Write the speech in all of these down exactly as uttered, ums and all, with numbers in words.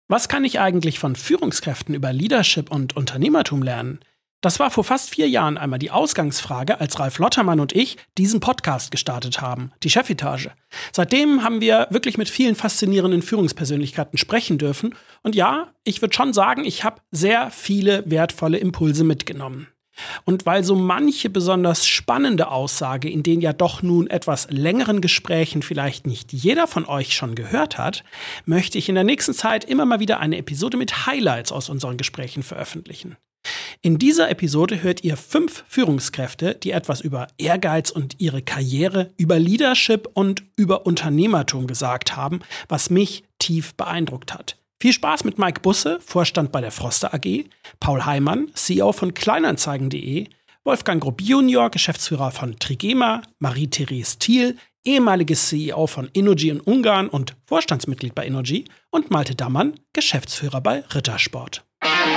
Was kann ich eigentlich von Führungskräften über Leadership und Unternehmertum lernen? Das war vor fast vier Jahren einmal die Ausgangsfrage, als Ralf Lottermann und ich diesen Podcast gestartet haben, die Chefetage. Seitdem haben wir wirklich mit vielen faszinierenden Führungspersönlichkeiten sprechen dürfen. Und ja, ich würde schon sagen, ich habe sehr viele wertvolle Impulse mitgenommen. Und weil so manche besonders spannende Aussage in den ja doch nun etwas längeren Gesprächen vielleicht nicht jeder von euch schon gehört hat, möchte ich in der nächsten Zeit immer mal wieder eine Episode mit Highlights aus unseren Gesprächen veröffentlichen. In dieser Episode hört ihr fünf Führungskräfte, die etwas über Ehrgeiz und ihre Karriere, über Leadership und über Unternehmertum gesagt haben, was mich tief beeindruckt hat. Viel Spaß mit Mike Busse, Vorstand bei der Froster A G, Paul Heimann, C E O von Kleinanzeigen punkt de, Wolfgang Grupp Junior, Geschäftsführer von Trigema, Marie-Therese Thiel, ehemaliges C E O von Innogy in Ungarn und Vorstandsmitglied bei Innogy und Malte Dammann, Geschäftsführer bei Rittersport.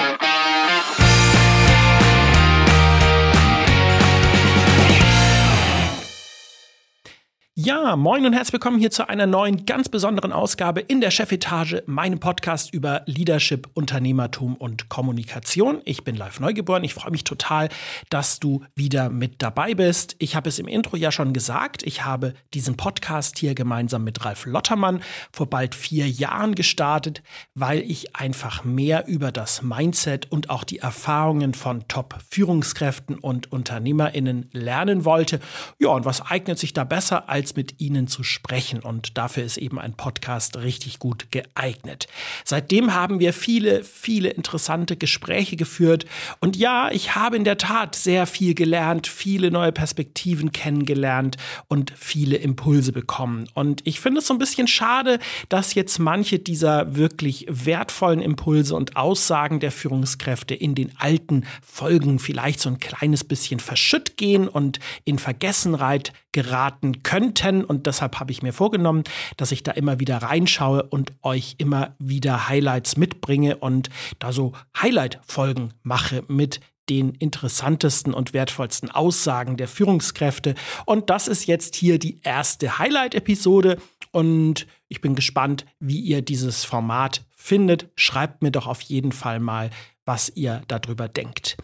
Ja, moin und herzlich willkommen hier zu einer neuen, ganz besonderen Ausgabe in der Chefetage, meinem Podcast über Leadership, Unternehmertum und Kommunikation. Ich bin Live Neugeboren. Ich freue mich total, dass du wieder mit dabei bist. Ich habe es im Intro ja schon gesagt. Ich habe diesen Podcast hier gemeinsam mit Ralf Lottermann vor bald vier Jahren gestartet, weil ich einfach mehr über das Mindset und auch die Erfahrungen von Top-Führungskräften und UnternehmerInnen lernen wollte. Ja, und was eignet sich da besser als mit ihnen zu sprechen, und dafür ist eben ein Podcast richtig gut geeignet. Seitdem haben wir viele, viele interessante Gespräche geführt und ja, ich habe in der Tat sehr viel gelernt, viele neue Perspektiven kennengelernt und viele Impulse bekommen. Und ich finde es so ein bisschen schade, dass jetzt manche dieser wirklich wertvollen Impulse und Aussagen der Führungskräfte in den alten Folgen vielleicht so ein kleines bisschen verschütt gehen und in Vergessenheit geraten könnten. Und deshalb habe ich mir vorgenommen, dass ich da immer wieder reinschaue und euch immer wieder Highlights mitbringe und da so Highlight-Folgen mache mit den interessantesten und wertvollsten Aussagen der Führungskräfte. Und das ist jetzt hier die erste Highlight-Episode. Und ich bin gespannt, wie ihr dieses Format findet. Schreibt mir doch auf jeden Fall mal, was ihr darüber denkt.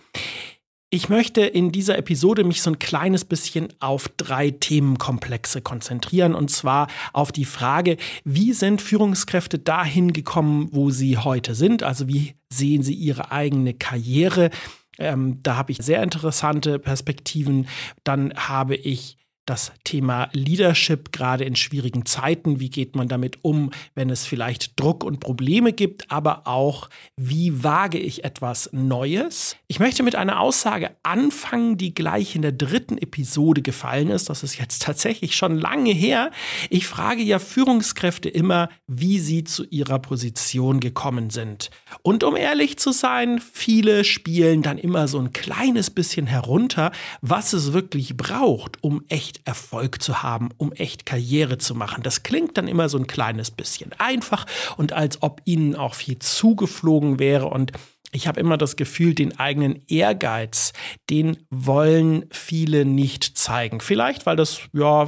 Ich möchte in dieser Episode mich so ein kleines bisschen auf drei Themenkomplexe konzentrieren, und zwar auf die Frage, wie sind Führungskräfte dahin gekommen, wo sie heute sind? Also wie sehen sie ihre eigene Karriere? Ähm, da habe ich sehr interessante Perspektiven. Dann habe ich das Thema Leadership, gerade in schwierigen Zeiten. Wie geht man damit um, wenn es vielleicht Druck und Probleme gibt, aber auch, wie wage ich etwas Neues? Ich möchte mit einer Aussage anfangen, die gleich in der dritten Episode gefallen ist. Das ist jetzt tatsächlich schon lange her. Ich frage ja Führungskräfte immer, wie sie zu ihrer Position gekommen sind. Und um ehrlich zu sein, viele spielen dann immer so ein kleines bisschen herunter, was es wirklich braucht, um echt Erfolg zu haben, um echt Karriere zu machen. Das klingt dann immer so ein kleines bisschen einfach und als ob ihnen auch viel zugeflogen wäre, und ich habe immer das Gefühl, den eigenen Ehrgeiz, den wollen viele nicht zeigen. Vielleicht, weil das, ja,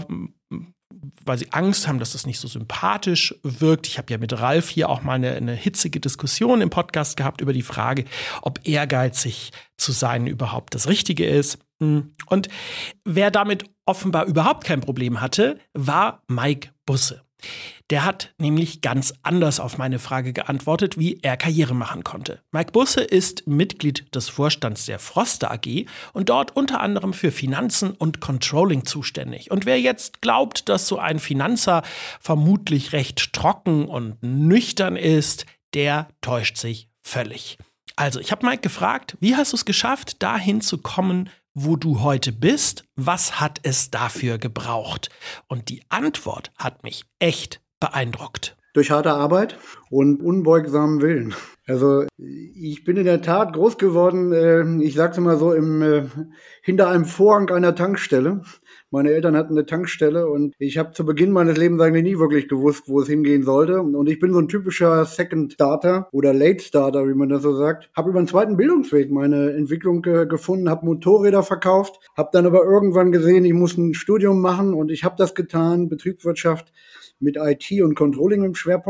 weil sie Angst haben, dass das nicht so sympathisch wirkt. Ich habe ja mit Ralf hier auch mal eine, eine hitzige Diskussion im Podcast gehabt über die Frage, ob ehrgeizig zu sein überhaupt das Richtige ist. Und wer damit offenbar überhaupt kein Problem hatte, war Mike Busse. Der hat nämlich ganz anders auf meine Frage geantwortet, wie er Karriere machen konnte. Mike Busse ist Mitglied des Vorstands der Froster A G und dort unter anderem für Finanzen und Controlling zuständig. Und wer jetzt glaubt, dass so ein Finanzer vermutlich recht trocken und nüchtern ist, der täuscht sich völlig. Also, ich habe Mike gefragt, wie hast du es geschafft, dahin zu kommen, wo du heute bist? Was hat es dafür gebraucht? Und die Antwort hat mich echt beeindruckt. Durch harte Arbeit und unbeugsamen Willen. Also ich bin in der Tat groß geworden, äh, ich sag's immer so, im, äh, hinter einem Vorhang einer Tankstelle. Meine Eltern hatten eine Tankstelle und ich habe zu Beginn meines Lebens eigentlich nie wirklich gewusst, wo es hingehen sollte. Und ich bin so ein typischer Second Starter oder Late Starter, wie man das so sagt. Habe über einen zweiten Bildungsweg meine Entwicklung äh, gefunden, habe Motorräder verkauft, habe dann aber irgendwann gesehen, ich muss ein Studium machen, und ich habe das getan, Betriebswirtschaft mit I T und Controlling im Schwerpunkt.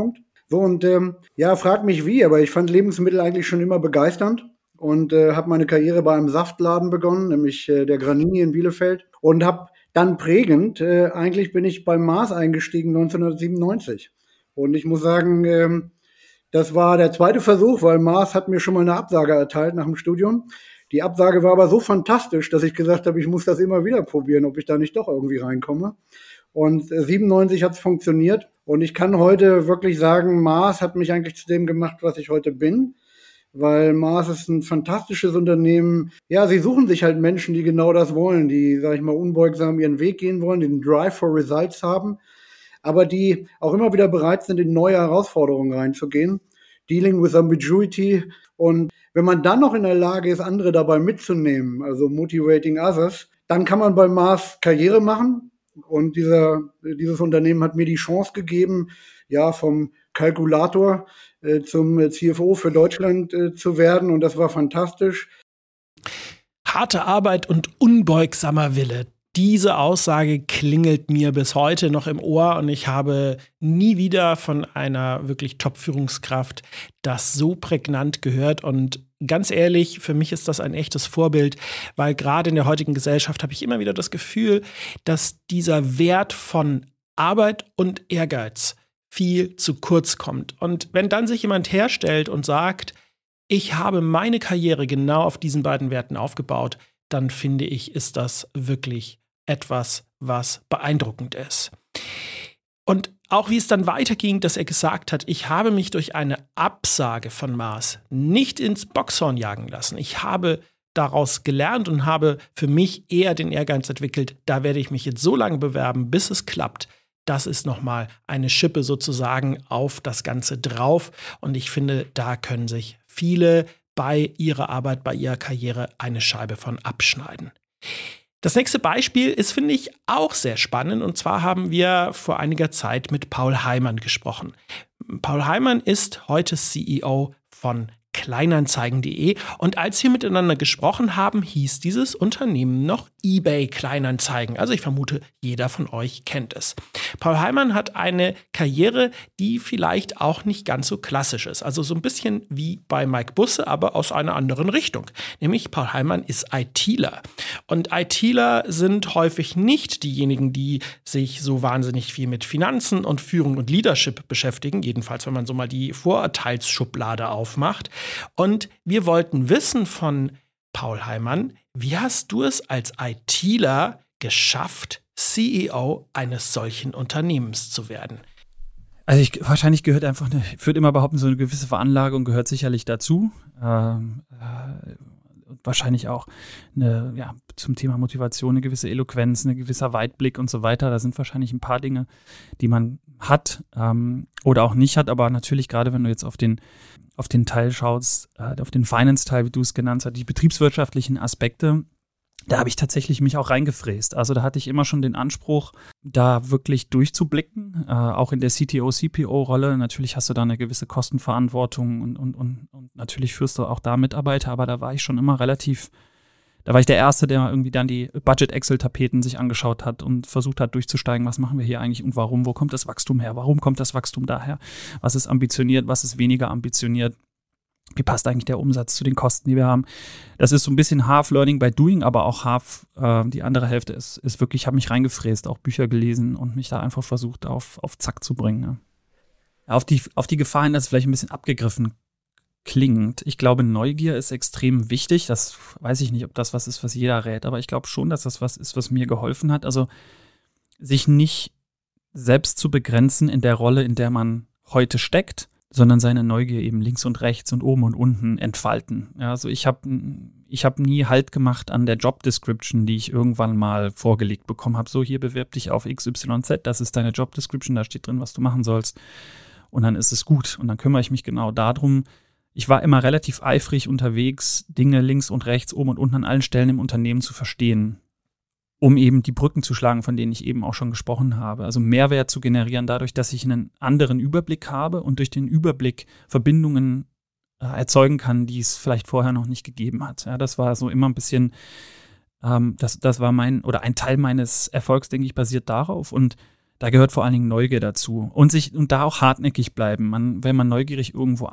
So und ähm, ja, frag mich wie, aber ich fand Lebensmittel eigentlich schon immer begeisternd und äh, habe meine Karriere bei einem Saftladen begonnen, nämlich äh, der Granini in Bielefeld und habe dann prägend, äh, eigentlich bin ich beim Mars eingestiegen neunzehnhundertsiebenundneunzig und ich muss sagen, ähm, das war der zweite Versuch, weil Mars hat mir schon mal eine Absage erteilt nach dem Studium. Die Absage war aber so fantastisch, dass ich gesagt habe, ich muss das immer wieder probieren, ob ich da nicht doch irgendwie reinkomme. Und siebenundneunzig hat es funktioniert. Und ich kann heute wirklich sagen, Mars hat mich eigentlich zu dem gemacht, was ich heute bin. Weil Mars ist ein fantastisches Unternehmen. Ja, sie suchen sich halt Menschen, die genau das wollen, die, sag ich mal, unbeugsam ihren Weg gehen wollen, die den Drive for Results haben, aber die auch immer wieder bereit sind, in neue Herausforderungen reinzugehen. Dealing with ambiguity. Und wenn man dann noch in der Lage ist, andere dabei mitzunehmen, also motivating others, dann kann man bei Mars Karriere machen. Und dieser, dieses Unternehmen hat mir die Chance gegeben, ja, vom Kalkulator äh, zum C F O für Deutschland äh, zu werden. Und das war fantastisch. Harte Arbeit und unbeugsamer Wille. Diese Aussage klingelt mir bis heute noch im Ohr und ich habe nie wieder von einer wirklich Top-Führungskraft das so prägnant gehört. Und ganz ehrlich, für mich ist das ein echtes Vorbild, weil gerade in der heutigen Gesellschaft habe ich immer wieder das Gefühl, dass dieser Wert von Arbeit und Ehrgeiz viel zu kurz kommt. Und wenn dann sich jemand herstellt und sagt, ich habe meine Karriere genau auf diesen beiden Werten aufgebaut, dann finde ich, ist das wirklich etwas, was beeindruckend ist. Und auch wie es dann weiterging, dass er gesagt hat, ich habe mich durch eine Absage von Mars nicht ins Boxhorn jagen lassen. Ich habe daraus gelernt und habe für mich eher den Ehrgeiz entwickelt, da werde ich mich jetzt so lange bewerben, bis es klappt. Das ist nochmal eine Schippe sozusagen auf das Ganze drauf. Und ich finde, da können sich viele bei ihrer Arbeit, bei ihrer Karriere eine Scheibe von abschneiden. Das nächste Beispiel ist, finde ich, auch sehr spannend. Und zwar haben wir vor einiger Zeit mit Paul Heimann gesprochen. Paul Heimann ist heute C E O von Kleinanzeigen punkt de und als wir miteinander gesprochen haben, hieß dieses Unternehmen noch eBay Kleinanzeigen. Also ich vermute, jeder von euch kennt es. Paul Heimann hat eine Karriere, die vielleicht auch nicht ganz so klassisch ist. Also so ein bisschen wie bei Mike Busse, aber aus einer anderen Richtung. Nämlich Paul Heimann ist ITler. Und ITler sind häufig nicht diejenigen, die sich so wahnsinnig viel mit Finanzen und Führung und Leadership beschäftigen. Jedenfalls, wenn man so mal die Vorurteilsschublade aufmacht. Und wir wollten wissen von Paul Heimann, wie hast du es als ITler geschafft, C E O eines solchen Unternehmens zu werden? Also ich, wahrscheinlich gehört einfach, eine, ich würde immer behaupten, so eine gewisse Veranlagung gehört sicherlich dazu. Ähm, äh, wahrscheinlich auch eine, ja, zum Thema Motivation eine gewisse Eloquenz, ein gewisser Weitblick und so weiter. Da sind wahrscheinlich ein paar Dinge, die man hat ähm, oder auch nicht hat. Aber natürlich gerade, wenn du jetzt auf den auf den Teil schaust, äh, auf den Finance-Teil, wie du es genannt hast, die betriebswirtschaftlichen Aspekte, da habe ich tatsächlich mich auch reingefräst. Also da hatte ich immer schon den Anspruch, da wirklich durchzublicken, äh, auch in der C T O, C P O-Rolle. Natürlich hast du da eine gewisse Kostenverantwortung und, und, und, und natürlich führst du auch da Mitarbeiter, aber da war ich schon immer relativ, da war ich der Erste, der irgendwie dann die Budget-Excel-Tapeten sich angeschaut hat und versucht hat durchzusteigen, was machen wir hier eigentlich und warum, wo kommt das Wachstum her, warum kommt das Wachstum daher, was ist ambitioniert, was ist weniger ambitioniert. Wie passt eigentlich der Umsatz zu den Kosten, die wir haben? Das ist so ein bisschen half Learning by Doing, aber auch half, äh, die andere Hälfte ist, ist wirklich, ich habe mich reingefräst, auch Bücher gelesen und mich da einfach versucht, auf, auf Zack zu bringen. Ja. Auf die, auf die Gefahr hin, dass es vielleicht ein bisschen abgegriffen klingt. Ich glaube, Neugier ist extrem wichtig. Das weiß ich nicht, ob das was ist, was jeder rät, aber ich glaube schon, dass das was ist, was mir geholfen hat. Also sich nicht selbst zu begrenzen in der Rolle, in der man heute steckt, sondern seine Neugier eben links und rechts und oben und unten entfalten. Ja, also ich habe ich hab nie Halt gemacht an der Job Description, die ich irgendwann mal vorgelegt bekommen habe. So, hier bewirb dich auf X Y Z, das ist deine Job Description, da steht drin, was du machen sollst. Und dann ist es gut. Und dann kümmere ich mich genau darum. Ich war immer relativ eifrig unterwegs, Dinge links und rechts, oben und unten an allen Stellen im Unternehmen zu verstehen, um eben die Brücken zu schlagen, von denen ich eben auch schon gesprochen habe. Also Mehrwert zu generieren dadurch, dass ich einen anderen Überblick habe und durch den Überblick Verbindungen äh, erzeugen kann, die es vielleicht vorher noch nicht gegeben hat. Ja, das war so immer ein bisschen, ähm, das, das war mein, oder ein Teil meines Erfolgs, denke ich, basiert darauf. Und da gehört vor allen Dingen Neugier dazu und sich und da auch hartnäckig bleiben. Man, wenn man neugierig irgendwo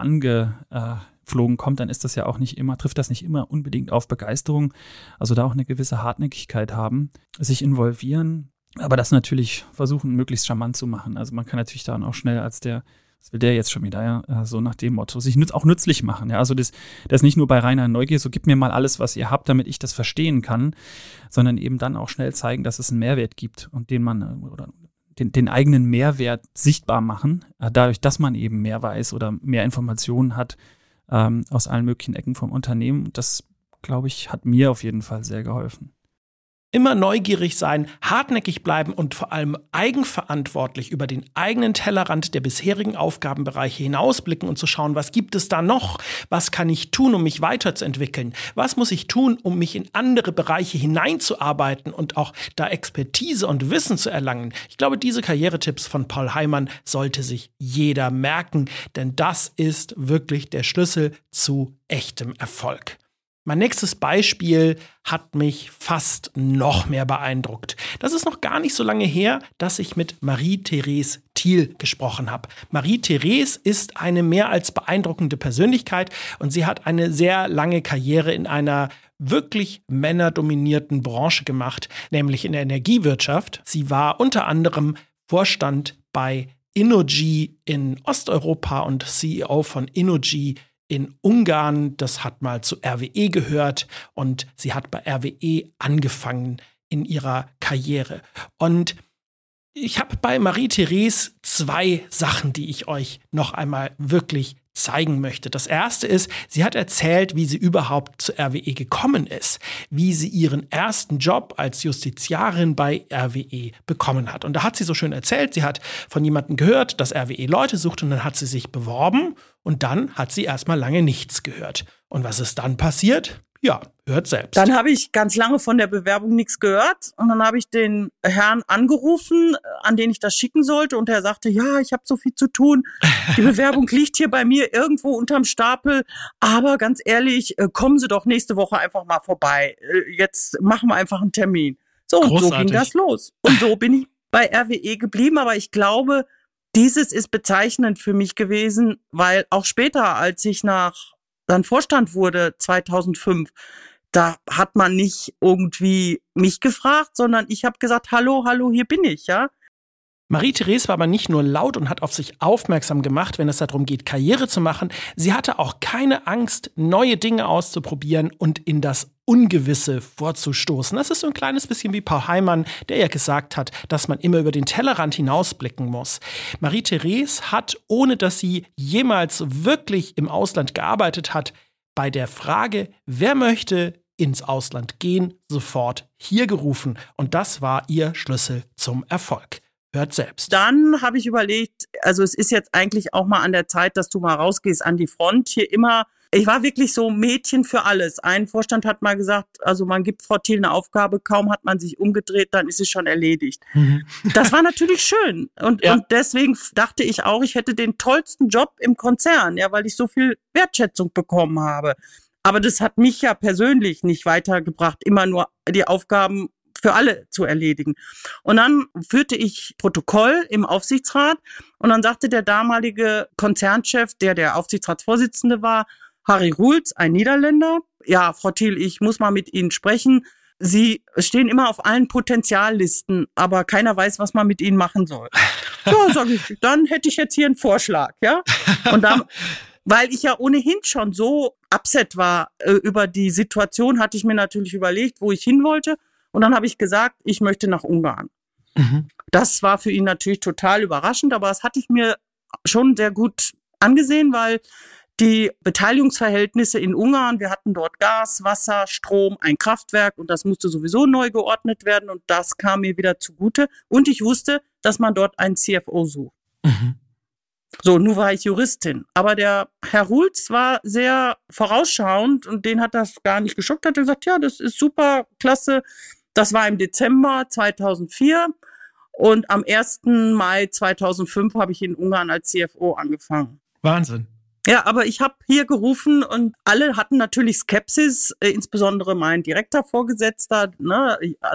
angeflogen kommt, dann ist das ja auch nicht immer, trifft das nicht immer unbedingt auf Begeisterung. Also da auch eine gewisse Hartnäckigkeit haben, sich involvieren, aber das natürlich versuchen, möglichst charmant zu machen. Also man kann natürlich dann auch schnell als der, was will der jetzt schon wieder, ja, so nach dem Motto, sich nütz, auch nützlich machen. Ja, also das, das nicht nur bei reiner Neugier, so gib mir mal alles, was ihr habt, damit ich das verstehen kann, sondern eben dann auch schnell zeigen, dass es einen Mehrwert gibt und den man, oder den, den eigenen Mehrwert sichtbar machen, dadurch, dass man eben mehr weiß oder mehr Informationen hat ähm, aus allen möglichen Ecken vom Unternehmen. Das, glaube ich, hat mir auf jeden Fall sehr geholfen. Immer neugierig sein, hartnäckig bleiben und vor allem eigenverantwortlich über den eigenen Tellerrand der bisherigen Aufgabenbereiche hinausblicken und zu schauen, was gibt es da noch? Was kann ich tun, um mich weiterzuentwickeln? Was muss ich tun, um mich in andere Bereiche hineinzuarbeiten und auch da Expertise und Wissen zu erlangen? Ich glaube, diese Karrieretipps von Paul Heimann sollte sich jeder merken, denn das ist wirklich der Schlüssel zu echtem Erfolg. Mein nächstes Beispiel hat mich fast noch mehr beeindruckt. Das ist noch gar nicht so lange her, dass ich mit Marie-Therese Thiel gesprochen habe. Marie-Therese ist eine mehr als beeindruckende Persönlichkeit und sie hat eine sehr lange Karriere in einer wirklich männerdominierten Branche gemacht, nämlich in der Energiewirtschaft. Sie war unter anderem Vorstand bei Innogy in Osteuropa und C E O von Innogy in Ungarn. Das hat mal zu R W E gehört und sie hat bei R W E angefangen in ihrer Karriere. Und ich habe bei Marie-Therese zwei Sachen, die ich euch noch einmal wirklich zeigen möchte. Das erste ist, sie hat erzählt, wie sie überhaupt zu R W E gekommen ist, wie sie ihren ersten Job als Justiziarin bei R W E bekommen hat. Und da hat sie so schön erzählt, sie hat von jemandem gehört, dass R W E Leute sucht und dann hat sie sich beworben und dann hat sie erstmal lange nichts gehört. Und was ist dann passiert? Ja, hört selbst. Dann habe ich ganz lange von der Bewerbung nichts gehört und dann habe ich den Herrn angerufen, an den ich das schicken sollte und er sagte, ja, ich habe so viel zu tun, die Bewerbung liegt hier bei mir irgendwo unterm Stapel, aber ganz ehrlich, kommen Sie doch nächste Woche einfach mal vorbei, jetzt machen wir einfach einen Termin. So, und so ging das los und so bin ich bei R W E geblieben, aber ich glaube, dieses ist bezeichnend für mich gewesen, weil auch später, als ich nach dann Vorstand wurde zweitausendfünf, da hat man nicht irgendwie mich gefragt, sondern ich habe gesagt, hallo, hallo, hier bin ich, ja. Marie-Therese war aber nicht nur laut und hat auf sich aufmerksam gemacht, wenn es darum geht, Karriere zu machen. Sie hatte auch keine Angst, neue Dinge auszuprobieren und in das Ungewisse vorzustoßen. Das ist so ein kleines bisschen wie Paul Heimann, der ja gesagt hat, dass man immer über den Tellerrand hinausblicken muss. Marie-Therese hat, ohne dass sie jemals wirklich im Ausland gearbeitet hat, bei der Frage, wer möchte ins Ausland gehen, sofort hier gerufen. Und das war ihr Schlüssel zum Erfolg. Hört selbst. Dann habe ich überlegt, also es ist jetzt eigentlich auch mal an der Zeit, dass du mal rausgehst an die Front. Hier immer, ich war wirklich so Mädchen für alles. Ein Vorstand hat mal gesagt, also man gibt Frau Thiel eine Aufgabe, kaum hat man sich umgedreht, dann ist es schon erledigt. Mhm. Das war natürlich schön. Und, ja. und deswegen dachte ich auch, ich hätte den tollsten Job im Konzern, ja, weil ich so viel Wertschätzung bekommen habe. Aber das hat mich ja persönlich nicht weitergebracht, immer nur die Aufgaben für alle zu erledigen. Und dann führte ich Protokoll im Aufsichtsrat und dann sagte der damalige Konzernchef, der der Aufsichtsratsvorsitzende war, Harry Roels, ein Niederländer, ja, Frau Thiel, ich muss mal mit Ihnen sprechen. Sie stehen immer auf allen Potenziallisten, aber keiner weiß, was man mit Ihnen machen soll. Ja, sag ich, dann hätte ich jetzt hier einen Vorschlag, ja. Und dann, weil ich ja ohnehin schon so upset war äh, über die Situation, hatte ich mir natürlich überlegt, wo ich hin wollte. Und dann habe ich gesagt, ich möchte nach Ungarn. Mhm. Das war für ihn natürlich total überraschend, aber das hatte ich mir schon sehr gut angesehen, weil die Beteiligungsverhältnisse in Ungarn, wir hatten dort Gas, Wasser, Strom, ein Kraftwerk und das musste sowieso neu geordnet werden und das kam mir wieder zugute. Und ich wusste, dass man dort einen C F O sucht. Mhm. So, nun war ich Juristin. Aber der Herr Roels war sehr vorausschauend und den hat das gar nicht geschockt. Hat gesagt, ja, das ist super, klasse. Das war im Dezember zweitausendvier und am ersten Mai zweitausendfünf habe ich in Ungarn als C F O angefangen. Wahnsinn. Ja, aber ich habe hier gerufen und alle hatten natürlich Skepsis, äh, insbesondere mein direkter Vorgesetzter, ne, also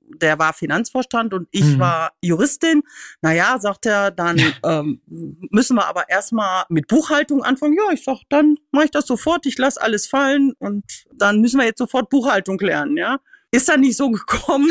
der war Finanzvorstand und ich mhm. war Juristin. Naja, sagt er, dann ähm, müssen wir aber erstmal mit Buchhaltung anfangen. Ja, ich sag, dann mache ich das sofort, ich lasse alles fallen und dann müssen wir jetzt sofort Buchhaltung lernen, ja. Ist dann nicht so gekommen,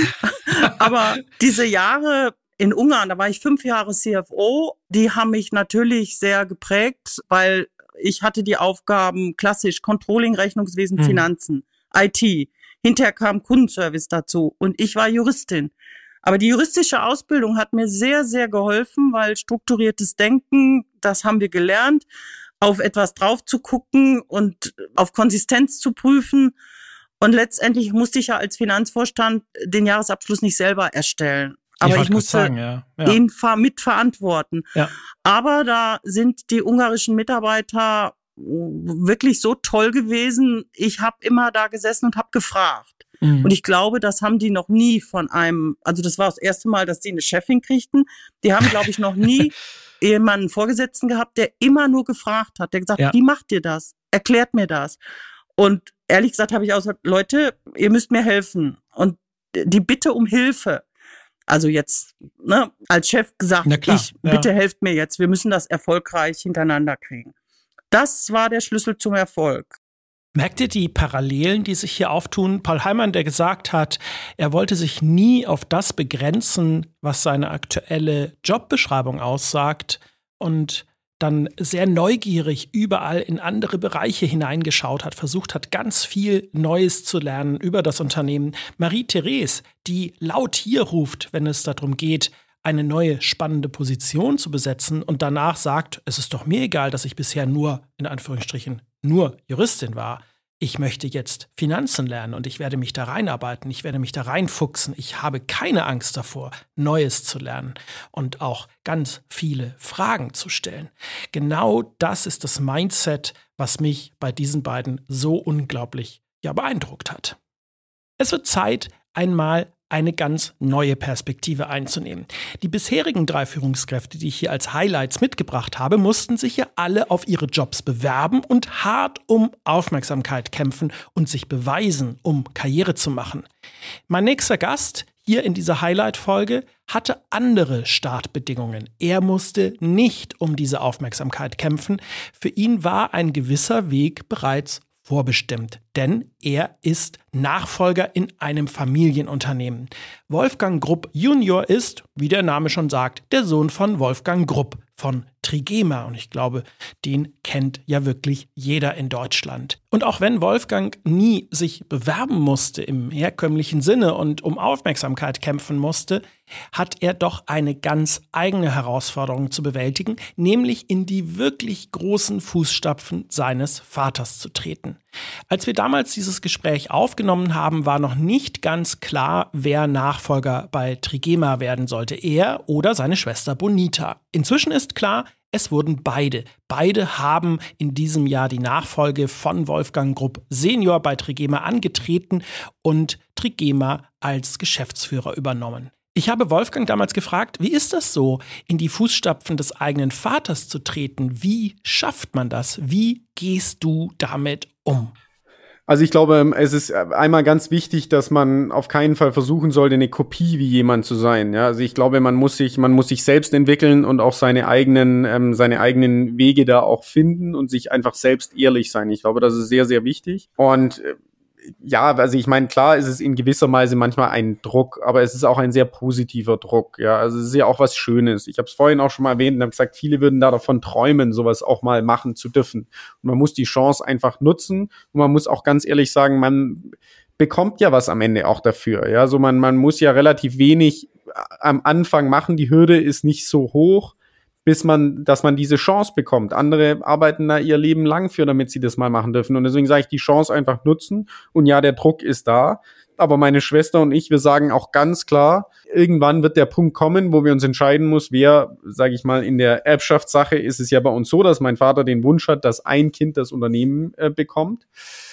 aber diese Jahre in Ungarn, da war ich fünf Jahre C F O, die haben mich natürlich sehr geprägt, weil ich hatte die Aufgaben klassisch Controlling, Rechnungswesen, mhm. Finanzen, I T. Hinterher kam Kundenservice dazu und ich war Juristin. Aber die juristische Ausbildung hat mir sehr, sehr geholfen, weil strukturiertes Denken, das haben wir gelernt, auf etwas drauf zu gucken und auf Konsistenz zu prüfen. Und letztendlich musste ich ja als Finanzvorstand den Jahresabschluss nicht selber erstellen. Aber ich, ich musste sagen, ja. Ja. ihn mitverantworten. Ja. Aber da sind die ungarischen Mitarbeiter wirklich so toll gewesen. Ich habe immer da gesessen und habe gefragt. Mhm. Und ich glaube, das haben die noch nie von einem, also das war das erste Mal, dass die eine Chefin kriegten. Die haben, glaube ich, noch nie jemanden Vorgesetzten gehabt, der immer nur gefragt hat. Der gesagt, ja. wie macht ihr das? Erklärt mir das. Und ehrlich gesagt habe ich auch gesagt, Leute, ihr müsst mir helfen. Und die Bitte um Hilfe, also jetzt ne, als Chef gesagt, ich bitte ja. helft mir jetzt, wir müssen das erfolgreich hintereinander kriegen. Das war der Schlüssel zum Erfolg. Merkt ihr die Parallelen, die sich hier auftun? Paul Heimann, der gesagt hat, er wollte sich nie auf das begrenzen, was seine aktuelle Jobbeschreibung aussagt und dann sehr neugierig überall in andere Bereiche hineingeschaut hat, versucht hat, ganz viel Neues zu lernen über das Unternehmen. Marie-Therese, die laut hier ruft, wenn es darum geht, eine neue spannende Position zu besetzen und danach sagt, es ist doch mir egal, dass ich bisher nur, in Anführungsstrichen, nur Juristin war. Ich möchte jetzt Finanzen lernen und ich werde mich da reinarbeiten, ich werde mich da reinfuchsen. Ich habe keine Angst davor, Neues zu lernen und auch ganz viele Fragen zu stellen. Genau das ist das Mindset, was mich bei diesen beiden so unglaublich ja, beeindruckt hat. Es wird Zeit, einmal eine ganz neue Perspektive einzunehmen. Die bisherigen drei Führungskräfte, die ich hier als Highlights mitgebracht habe, mussten sich ja alle auf ihre Jobs bewerben und hart um Aufmerksamkeit kämpfen und sich beweisen, um Karriere zu machen. Mein nächster Gast hier in dieser Highlight-Folge hatte andere Startbedingungen. Er musste nicht um diese Aufmerksamkeit kämpfen. Für ihn war ein gewisser Weg bereits vorbestimmt, denn er ist Nachfolger in einem Familienunternehmen. Wolfgang Grupp Junior ist, wie der Name schon sagt, der Sohn von Wolfgang Grupp von Trigema. Und ich glaube, den kennt ja wirklich jeder in Deutschland. Und auch wenn Wolfgang nie sich bewerben musste im herkömmlichen Sinne und um Aufmerksamkeit kämpfen musste, hat er doch eine ganz eigene Herausforderung zu bewältigen, nämlich in die wirklich großen Fußstapfen seines Vaters zu treten. Als wir damals dieses Gespräch aufgenommen haben, war noch nicht ganz klar, wer Nachfolger bei Trigema werden sollte, er oder seine Schwester Bonita. Inzwischen ist klar, es wurden beide. Beide haben in diesem Jahr die Nachfolge von Wolfgang Grupp Senior bei Trigema angetreten und Trigema als Geschäftsführer übernommen. Ich habe Wolfgang damals gefragt, wie ist das so, in die Fußstapfen des eigenen Vaters zu treten? Wie schafft man das? Wie gehst du damit um? Also ich glaube, es ist einmal ganz wichtig, dass man auf keinen Fall versuchen sollte, eine Kopie wie jemand zu sein. Ja, also ich glaube, man muss sich, man muss sich selbst entwickeln und auch seine eigenen, ähm, seine eigenen Wege da auch finden und sich einfach selbst ehrlich sein. Ich glaube, das ist sehr, sehr wichtig. Und äh, ja, also ich meine, klar ist es in gewisser Weise manchmal ein Druck, aber es ist auch ein sehr positiver Druck. Ja, also es ist ja auch was Schönes. Ich habe es vorhin auch schon mal erwähnt und habe gesagt, viele würden da davon träumen, sowas auch mal machen zu dürfen. Und man muss die Chance einfach nutzen und man muss auch ganz ehrlich sagen, man bekommt ja was am Ende auch dafür. Ja, so man man muss ja relativ wenig am Anfang machen. Die Hürde ist nicht so hoch, bis man, dass man diese Chance bekommt. Andere arbeiten da ihr Leben lang für, damit sie das mal machen dürfen. Und deswegen sage ich, die Chance einfach nutzen. Und ja, der Druck ist da. Aber meine Schwester und ich, wir sagen auch ganz klar, irgendwann wird der Punkt kommen, wo wir uns entscheiden muss, wer, sage ich mal, in der Erbschaftssache ist es ja bei uns so, dass mein Vater den Wunsch hat, dass ein Kind das Unternehmen äh, bekommt.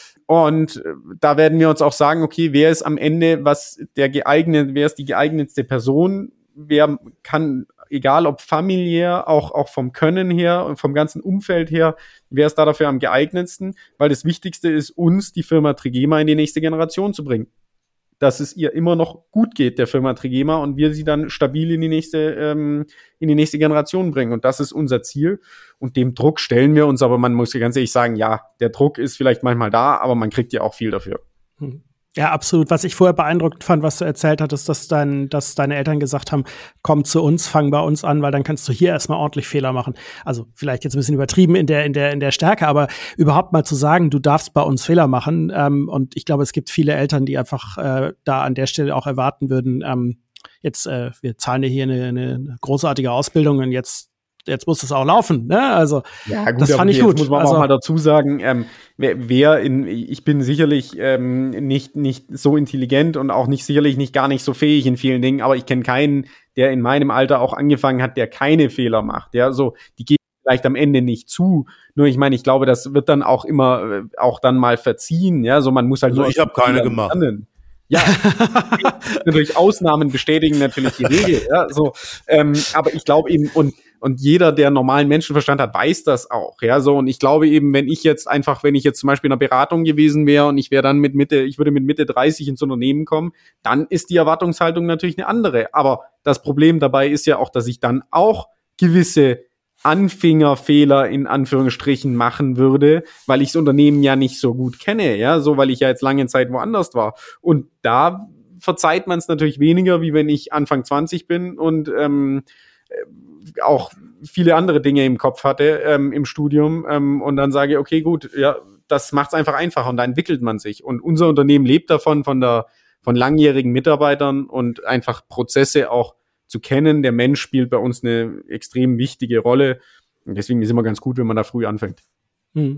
Und äh, da werden wir uns auch sagen, okay, wer ist am Ende, was der geeignet, wer ist die geeignetste Person, wer kann, egal ob familiär, auch, auch vom Können her und vom ganzen Umfeld her, wer ist da dafür am geeignetsten? Weil das Wichtigste ist, uns, die Firma Trigema, in die nächste Generation zu bringen. dass es ihr immer noch gut geht, der Firma Trigema, und wir sie dann stabil in die nächste, ähm, in die nächste Generation bringen. Und das ist unser Ziel. Und dem Druck stellen wir uns, aber man muss ja ganz ehrlich sagen, ja, der Druck ist vielleicht manchmal da, aber man kriegt ja auch viel dafür. Hm. Ja, absolut. Was ich vorher beeindruckt fand, was du erzählt hattest, dass, dein, dass deine Eltern gesagt haben, komm zu uns, fang bei uns an, weil dann kannst du hier erstmal ordentlich Fehler machen. Also vielleicht jetzt ein bisschen übertrieben in der in der in der Stärke, aber überhaupt mal zu sagen, du darfst bei uns Fehler machen. Ähm, und ich glaube, es gibt viele Eltern, die einfach äh, da an der Stelle auch erwarten würden, ähm, jetzt äh, wir zahlen dir hier eine, eine großartige Ausbildung und jetzt jetzt muss es auch laufen, ne? Also ja, gut, das fand ich jetzt gut. Muss man also, auch mal dazu sagen, ähm, wer, wer in, ich bin sicherlich ähm, nicht nicht so intelligent und auch nicht sicherlich nicht gar nicht so fähig in vielen Dingen, aber ich kenne keinen, der in meinem Alter auch angefangen hat, der keine Fehler macht. Ja, so die geben vielleicht am Ende nicht zu. Nur ich meine, ich glaube, das wird dann auch immer äh, auch dann mal verziehen. Ja, so man muss halt also nur. Ich habe keine gemacht. Lernen. Ja, natürlich Ausnahmen bestätigen natürlich die Regel. Ja, so, ähm, aber ich glaube eben und Und jeder, der normalen Menschenverstand hat, weiß das auch, ja, so. Und ich glaube eben, wenn ich jetzt einfach, wenn ich jetzt zum Beispiel in einer Beratung gewesen wäre und ich wäre dann mit Mitte, ich würde mit Mitte dreißig ins Unternehmen kommen, dann ist die Erwartungshaltung natürlich eine andere. Aber das Problem dabei ist ja auch, dass ich dann auch gewisse Anfängerfehler in Anführungsstrichen machen würde, weil ich das Unternehmen ja nicht so gut kenne, ja, so, weil ich ja jetzt lange Zeit woanders war. Und da verzeiht man es natürlich weniger, wie wenn ich Anfang zwanzig bin und ähm, auch viele andere Dinge im Kopf hatte ähm, im Studium ähm, und dann sage, okay, gut, ja, das macht es einfach einfacher und da entwickelt man sich. Und unser Unternehmen lebt davon, von der von langjährigen Mitarbeitern und einfach Prozesse auch zu kennen. Der Mensch spielt bei uns eine extrem wichtige Rolle und deswegen ist es immer ganz gut, wenn man da früh anfängt. Hm.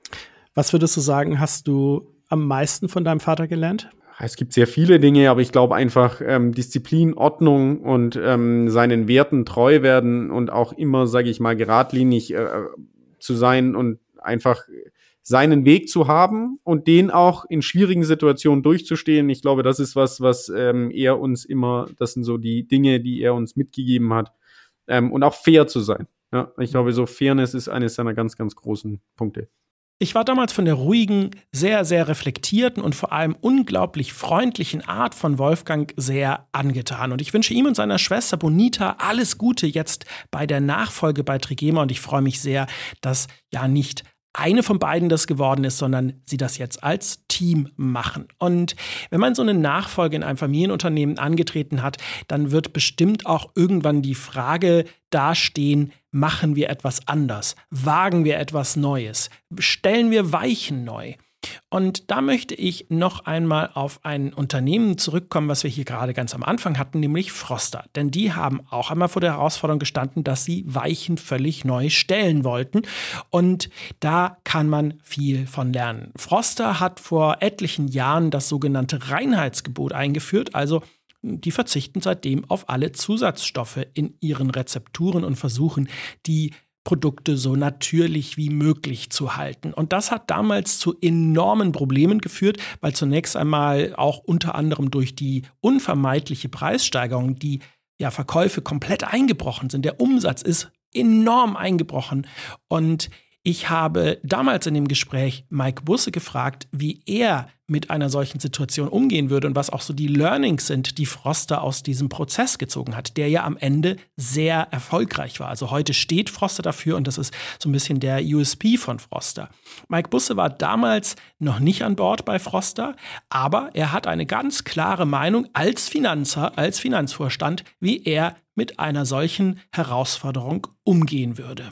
Was würdest du sagen, hast du am meisten von deinem Vater gelernt? Es gibt sehr viele Dinge, aber ich glaube einfach ähm, Disziplin, Ordnung und ähm, seinen Werten treu werden und auch immer, sage ich mal, geradlinig äh, zu sein und einfach seinen Weg zu haben und den auch in schwierigen Situationen durchzustehen. Ich glaube, das ist was, was ähm, er uns immer, das sind so die Dinge, die er uns mitgegeben hat, ähm, und auch fair zu sein. Ja, ich glaube, so Fairness ist eines seiner ganz, ganz großen Punkte. Ich war damals von der ruhigen, sehr, sehr reflektierten und vor allem unglaublich freundlichen Art von Wolfgang sehr angetan. Und ich wünsche ihm und seiner Schwester Bonita alles Gute jetzt bei der Nachfolge bei Trigema. Und ich freue mich sehr, dass ja nicht eine von beiden das geworden ist, sondern sie das jetzt als Team machen. Und wenn man so eine Nachfolge in einem Familienunternehmen angetreten hat, dann wird bestimmt auch irgendwann die Frage dastehen, machen wir etwas anders? Wagen wir etwas Neues? Stellen wir Weichen neu? Und da möchte ich noch einmal auf ein Unternehmen zurückkommen, was wir hier gerade ganz am Anfang hatten, nämlich Froster. Denn die haben auch einmal vor der Herausforderung gestanden, dass sie Weichen völlig neu stellen wollten. Und da kann man viel von lernen. Froster hat vor etlichen Jahren das sogenannte Reinheitsgebot eingeführt, also die verzichten seitdem auf alle Zusatzstoffe in ihren Rezepturen und versuchen, die Produkte so natürlich wie möglich zu halten. Und das hat damals zu enormen Problemen geführt, weil zunächst einmal auch unter anderem durch die unvermeidliche Preissteigerung die ja, Verkäufe komplett eingebrochen sind. Der Umsatz ist enorm eingebrochen. Und ich habe damals in dem Gespräch Mike Busse gefragt, wie er mit einer solchen Situation umgehen würde und was auch so die Learnings sind, die Froster aus diesem Prozess gezogen hat, der ja am Ende sehr erfolgreich war. Also heute steht Froster dafür und das ist so ein bisschen der U S P von Froster. Mike Busse war damals noch nicht an Bord bei Froster, aber er hat eine ganz klare Meinung als Finanzer, als Finanzvorstand, wie er mit einer solchen Herausforderung umgehen würde.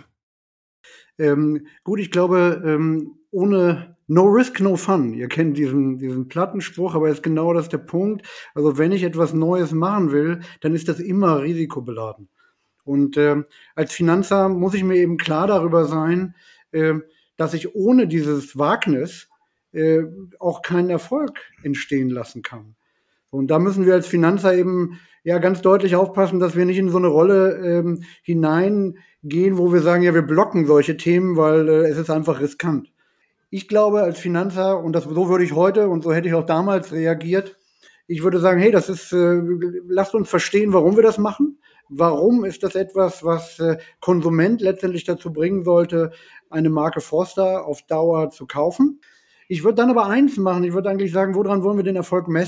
Ähm, gut, ich glaube, ähm, ohne No Risk, No Fun. Ihr kennt diesen, diesen Plattenspruch, aber ist genau das der Punkt. Also wenn ich etwas Neues machen will, dann ist das immer risikobeladen. Und ähm, als Finanzer muss ich mir eben klar darüber sein, äh, dass ich ohne dieses Wagnis äh, auch keinen Erfolg entstehen lassen kann. Und da müssen wir als Finanzer eben ja ganz deutlich aufpassen, dass wir nicht in so eine Rolle ähm, hineingehen, wo wir sagen, ja, wir blocken solche Themen, weil äh, es ist einfach riskant. Ich glaube als Finanzer, und das so würde ich heute und so hätte ich auch damals reagiert, ich würde sagen, hey, das ist, äh, lasst uns verstehen, warum wir das machen. Warum ist das etwas, was äh, Konsument letztendlich dazu bringen sollte, eine Marke Froster auf Dauer zu kaufen? Ich würde dann aber eins machen, ich würde eigentlich sagen, woran wollen wir den Erfolg messen?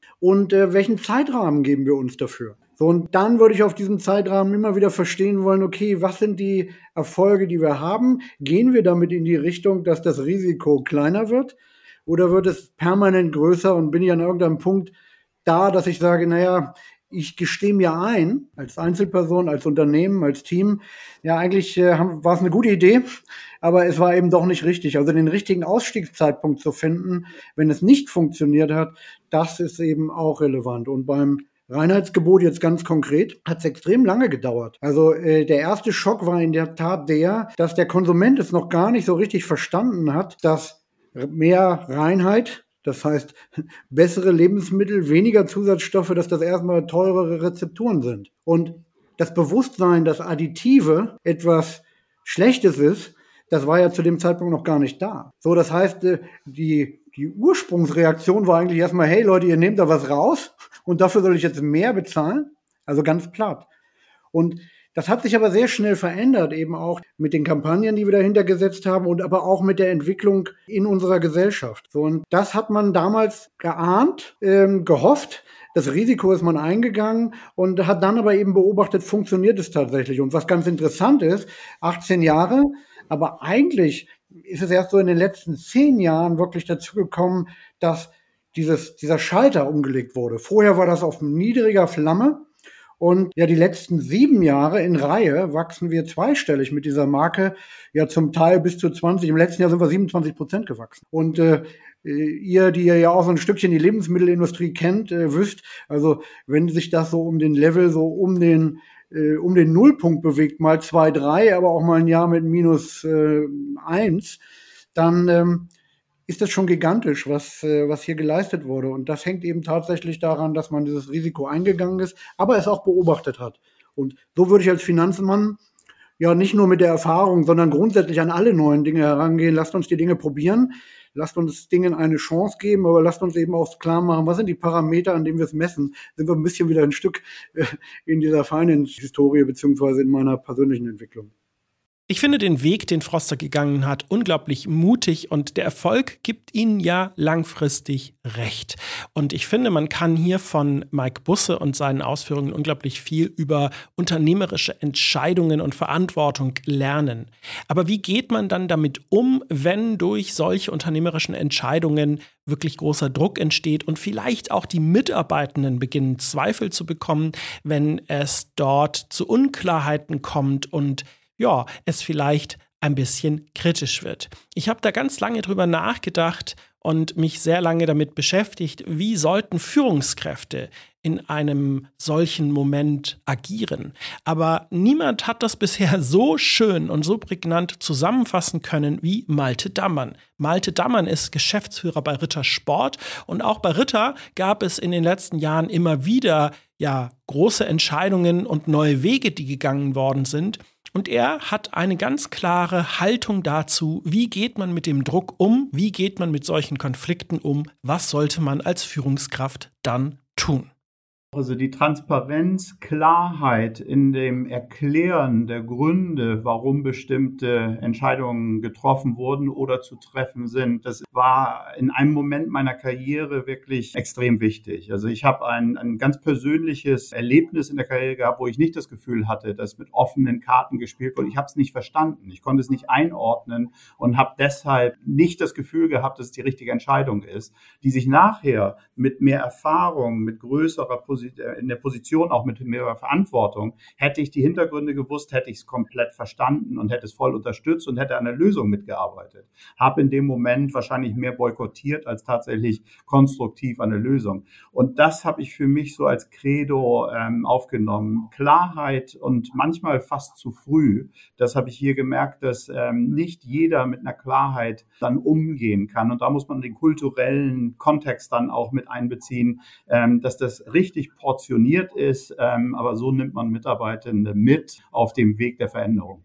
und äh, welchen Zeitrahmen geben wir uns dafür? So, und dann würde ich auf diesem Zeitrahmen immer wieder verstehen wollen, okay, was sind die Erfolge, die wir haben? Gehen wir damit in die Richtung, dass das Risiko kleiner wird? Oder wird es permanent größer und bin ich an irgendeinem Punkt da, dass ich sage, naja, ich gestehe mir ein, als Einzelperson, als Unternehmen, als Team, ja, eigentlich äh, war es eine gute Idee, aber es war eben doch nicht richtig. Also den richtigen Ausstiegszeitpunkt zu finden, wenn es nicht funktioniert hat, das ist eben auch relevant. Und beim Reinheitsgebot jetzt ganz konkret hat es extrem lange gedauert. Also äh, der erste Schock war in der Tat der, dass der Konsument es noch gar nicht so richtig verstanden hat, dass mehr Reinheit, das heißt bessere Lebensmittel, weniger Zusatzstoffe, dass das erstmal teurere Rezepturen sind. Und das Bewusstsein, dass Additive etwas Schlechtes ist, das war ja zu dem Zeitpunkt noch gar nicht da. So, das heißt, die, die Ursprungsreaktion war eigentlich erstmal, hey Leute, ihr nehmt da was raus und dafür soll ich jetzt mehr bezahlen? Also ganz platt. Und das hat sich aber sehr schnell verändert, eben auch mit den Kampagnen, die wir dahinter gesetzt haben und aber auch mit der Entwicklung in unserer Gesellschaft. So, und das hat man damals geahnt, ähm, gehofft. Das Risiko ist man eingegangen und hat dann aber eben beobachtet, funktioniert es tatsächlich. Und was ganz interessant ist, achtzehn Jahre, aber eigentlich ist es erst so in den letzten zehn Jahren wirklich dazu gekommen, dass dieses, dieser Schalter umgelegt wurde. Vorher war das auf niedriger Flamme. Und ja, die letzten sieben Jahre in Reihe wachsen wir zweistellig mit dieser Marke, ja zum Teil bis zu zwanzig. Im letzten Jahr sind wir siebenundzwanzig Prozent gewachsen. Und äh, ihr, die ihr ja auch so ein Stückchen die Lebensmittelindustrie kennt, äh, wisst, also wenn sich das so um den Level, so um den äh, um den Nullpunkt bewegt, mal zwei, drei, aber auch mal ein Jahr mit minus äh, eins, dann ähm, ist das schon gigantisch, was, äh, was hier geleistet wurde. Und das hängt eben tatsächlich daran, dass man dieses Risiko eingegangen ist, aber es auch beobachtet hat. Und so würde ich als Finanzmann ja nicht nur mit der Erfahrung, sondern grundsätzlich an alle neuen Dinge herangehen. Lasst uns die Dinge probieren, lasst uns Dingen eine Chance geben, aber lasst uns eben auch klar machen, was sind die Parameter, an denen wir es messen. Sind wir ein bisschen wieder ein Stück äh, in dieser Finance-Historie beziehungsweise in meiner persönlichen Entwicklung. Ich finde den Weg, den Froster gegangen hat, unglaublich mutig und der Erfolg gibt ihnen ja langfristig recht. Und ich finde, man kann hier von Mike Busse und seinen Ausführungen unglaublich viel über unternehmerische Entscheidungen und Verantwortung lernen. Aber wie geht man dann damit um, wenn durch solche unternehmerischen Entscheidungen wirklich großer Druck entsteht und vielleicht auch die Mitarbeitenden beginnen Zweifel zu bekommen, wenn es dort zu Unklarheiten kommt und ja, es vielleicht ein bisschen kritisch wird. Ich habe da ganz lange drüber nachgedacht und mich sehr lange damit beschäftigt, wie sollten Führungskräfte in einem solchen Moment agieren. Aber niemand hat das bisher so schön und so prägnant zusammenfassen können wie Malte Dammann. Malte Dammann ist Geschäftsführer bei Ritter Sport und auch bei Ritter gab es in den letzten Jahren immer wieder ja, große Entscheidungen und neue Wege, die gegangen worden sind. Und er hat eine ganz klare Haltung dazu, wie geht man mit dem Druck um, wie geht man mit solchen Konflikten um, was sollte man als Führungskraft dann tun. Also die Transparenz, Klarheit in dem Erklären der Gründe, warum bestimmte Entscheidungen getroffen wurden oder zu treffen sind, das war in einem Moment meiner Karriere wirklich extrem wichtig. Also ich habe ein, ein ganz persönliches Erlebnis in der Karriere gehabt, wo ich nicht das Gefühl hatte, dass mit offenen Karten gespielt wurde. Ich habe es nicht verstanden, ich konnte es nicht einordnen und habe deshalb nicht das Gefühl gehabt, dass es die richtige Entscheidung ist, die sich nachher mit mehr Erfahrung, mit größerer Position, in der Position auch mit mehr Verantwortung, hätte ich die Hintergründe gewusst, hätte ich es komplett verstanden und hätte es voll unterstützt und hätte an der Lösung mitgearbeitet. Habe in dem Moment wahrscheinlich mehr boykottiert als tatsächlich konstruktiv an der Lösung. Und das habe ich für mich so als Credo ähm, aufgenommen. Klarheit und manchmal fast zu früh. Das habe ich hier gemerkt, dass ähm, nicht jeder mit einer Klarheit dann umgehen kann. Und da muss man den kulturellen Kontext dann auch mit einbeziehen, ähm, dass das richtig portioniert ist, ähm, aber so nimmt man Mitarbeitende mit auf dem Weg der Veränderung.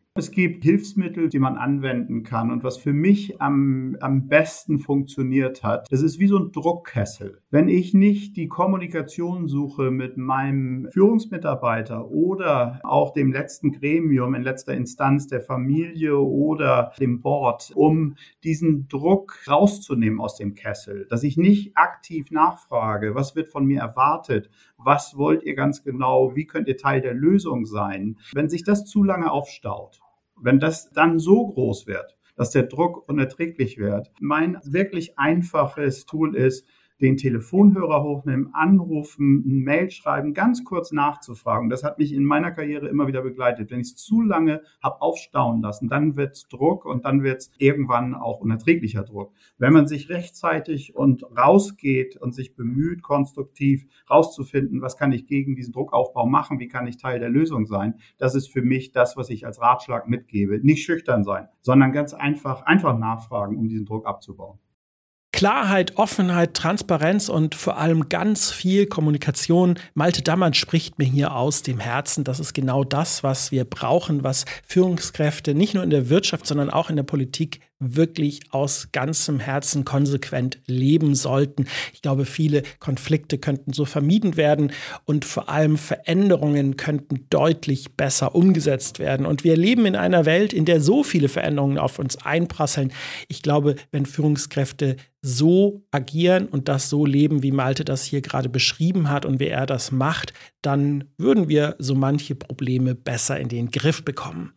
Es gibt Hilfsmittel, die man anwenden kann. Und was für mich am, am besten funktioniert hat, das ist wie so ein Druckkessel. Wenn ich nicht die Kommunikation suche mit meinem Führungsmitarbeiter oder auch dem letzten Gremium in letzter Instanz der Familie oder dem Board, um diesen Druck rauszunehmen aus dem Kessel, dass ich nicht aktiv nachfrage, was wird von mir erwartet, was wollt ihr ganz genau, wie könnt ihr Teil der Lösung sein, wenn sich das zu lange aufstaut, wenn das dann so groß wird, dass der Druck unerträglich wird. Mein wirklich einfaches Tool ist, den Telefonhörer hochnehmen, anrufen, ein Mail schreiben, ganz kurz nachzufragen. Das hat mich in meiner Karriere immer wieder begleitet. Wenn ich es zu lange habe aufstauen lassen, dann wird es Druck und dann wird es irgendwann auch unerträglicher Druck. Wenn man sich rechtzeitig und rausgeht und sich bemüht, konstruktiv rauszufinden, was kann ich gegen diesen Druckaufbau machen, wie kann ich Teil der Lösung sein, das ist für mich das, was ich als Ratschlag mitgebe. Nicht schüchtern sein, sondern ganz einfach, einfach nachfragen, um diesen Druck abzubauen. Klarheit, Offenheit, Transparenz und vor allem ganz viel Kommunikation. Malte Dammann spricht mir hier aus dem Herzen. Das ist genau das, was wir brauchen, was Führungskräfte nicht nur in der Wirtschaft, sondern auch in der Politik wirklich aus ganzem Herzen konsequent leben sollten. Ich glaube, viele Konflikte könnten so vermieden werden und vor allem Veränderungen könnten deutlich besser umgesetzt werden. Und wir leben in einer Welt, in der so viele Veränderungen auf uns einprasseln. Ich glaube, wenn Führungskräfte so agieren und das so leben, wie Malte das hier gerade beschrieben hat und wie er das macht, dann würden wir so manche Probleme besser in den Griff bekommen.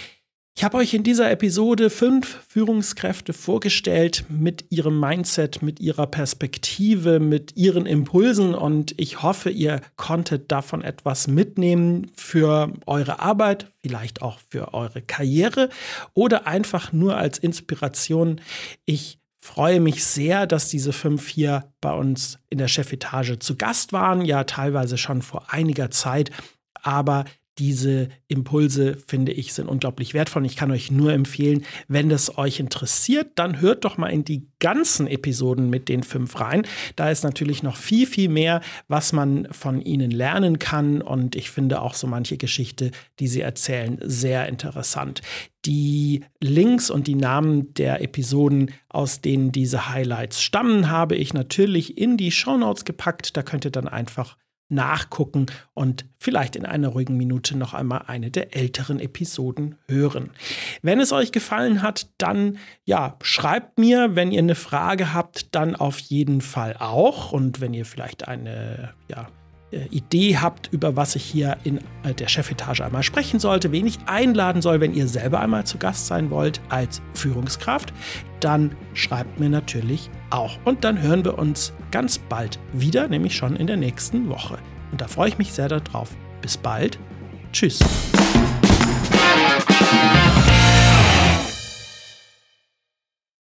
Ich habe euch in dieser Episode fünf Führungskräfte vorgestellt mit ihrem Mindset, mit ihrer Perspektive, mit ihren Impulsen und ich hoffe, ihr konntet davon etwas mitnehmen für eure Arbeit, vielleicht auch für eure Karriere oder einfach nur als Inspiration. Ich freue mich sehr, dass diese fünf hier bei uns in der Chefetage zu Gast waren, ja teilweise schon vor einiger Zeit, aber diese Impulse, finde ich, sind unglaublich wertvoll. Ich kann euch nur empfehlen, wenn das euch interessiert, dann hört doch mal in die ganzen Episoden mit den fünf rein. Da ist natürlich noch viel, viel mehr, was man von ihnen lernen kann. Und ich finde auch so manche Geschichte, die sie erzählen, sehr interessant. Die Links und die Namen der Episoden, aus denen diese Highlights stammen, habe ich natürlich in die Shownotes gepackt. Da könnt ihr dann einfach nachgucken und vielleicht in einer ruhigen Minute noch einmal eine der älteren Episoden hören. Wenn es euch gefallen hat, dann ja, schreibt mir, wenn ihr eine Frage habt, dann auf jeden Fall auch. Und wenn ihr vielleicht eine ja, Idee habt, über was ich hier in der Chefetage einmal sprechen sollte, wen ich einladen soll, wenn ihr selber einmal zu Gast sein wollt als Führungskraft, dann schreibt mir natürlich auch. Und dann hören wir uns ganz bald wieder, nämlich schon in der nächsten Woche. Und da freue ich mich sehr darauf. Bis bald. Tschüss.